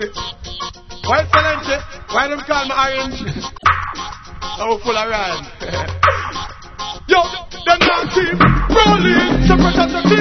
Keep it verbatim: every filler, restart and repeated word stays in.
Why Excellency? Why them call me orange? Oh, full of rhyme. Yo, them not team rolling. So precious to